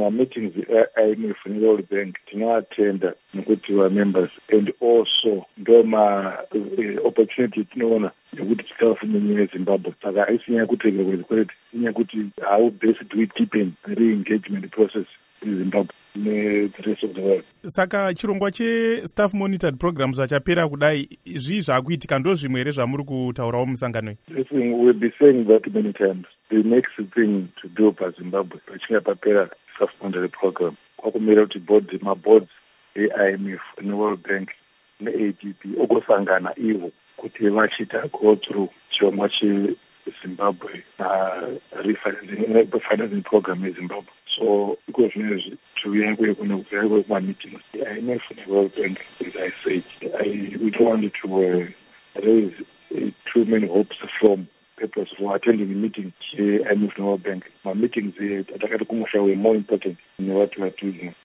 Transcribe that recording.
ma-meetings IMF neWorld Bank tinoatenda nekuti members, and also opportunity tinoona nekuti tikafunyenye yeZimbabwe. Saka haisinya kutekerwa kwete, inya kuti how best do we deepen the re-engagement process in Zimbabwe the rest of the world. Saka chirongwa che-staff monitored programs zvachapera kudai, zvii zvaakuitika ndozvimwe here zvamuri kutaurawo musangano? We'll be saying that many times. The next thing to do paZimbabwe pachinga papera staff monitored program kwakumira kuti maboards eIMF neWorld Bank neADB okosangana ivo kuti vachita go through chirongwa cheZimbabwe refinancing program yeZimbabwe. So iko zvinezvi tiyangwe kuma-meetings IMF neWorld Bank. As I said, we don't want to raise too many hopes from purpose for attending the meeting IMF neWorld Bank. My meetings atakati kumusha were more important than what we are doing.